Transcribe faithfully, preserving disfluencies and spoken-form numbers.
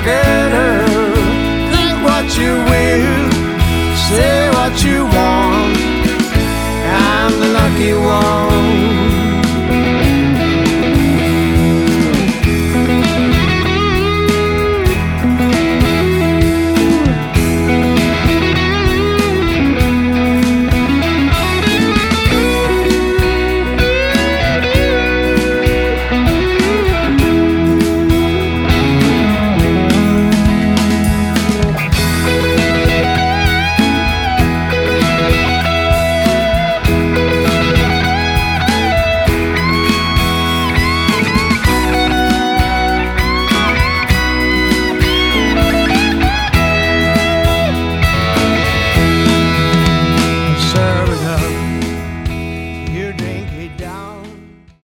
go-getter. Think what you will, say what you want. I'm the lucky one.